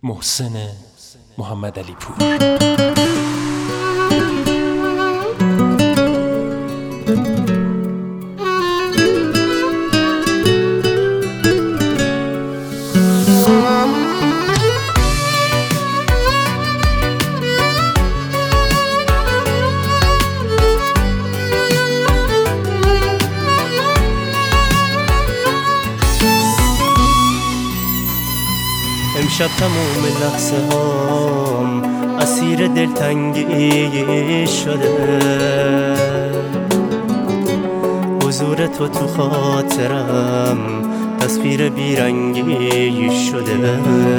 محسن محمدعلی پور. امشب تموم لحظه هام اسیر دلتنگی شده، حضور تو تو خاطرم تصویر بیرنگی شده.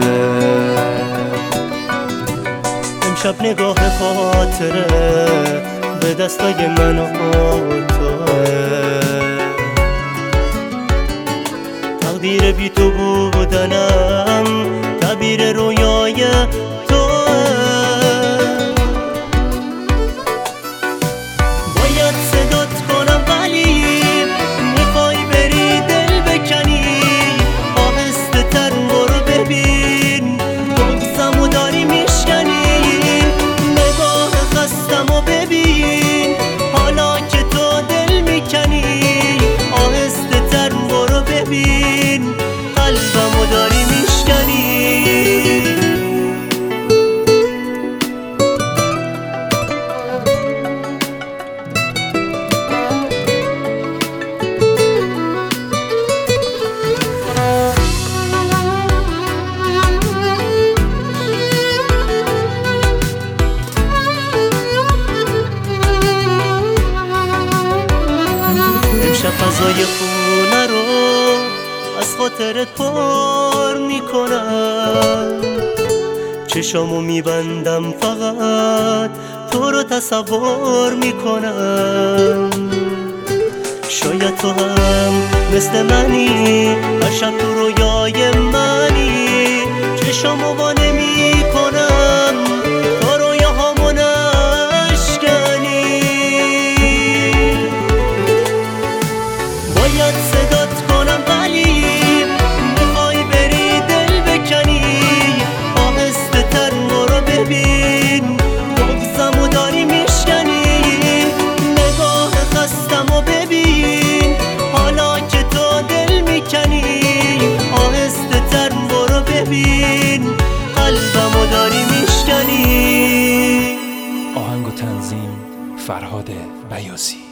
امشب نگاه خاطره به دستای من و توه، تقدیر بی تو بودنم تعبیر رویای توه. باید صدات کنم ولی میخوای بری دل بکنی، آهسته تر برو ببین بغضمو داری میشکنی. نگاه خستمو ببین حالا که تو دل میکنی، آهسته تر برو ببین قلبمو داری میشکنی. امشب فضای خونه رو از خاطرت پر میکنم، چشامو میبندم فقط تو رو تصور میکنم. شاید تو هم مثل منی، هر شب تو رویای منی، چشامو وا نمیکنم تا رویاهامو نشکنی. باید صدات کنم ولی میخوای بری دل بکنی، آهسته تر برو ببین بغضمو داری میشکنی. نگاه خستمو ببین حالا که تو دل میکنی، آهسته تر برو ببین قلبمو داری میشکنی. آهنگ و تنظیم فرهاد بیاضی.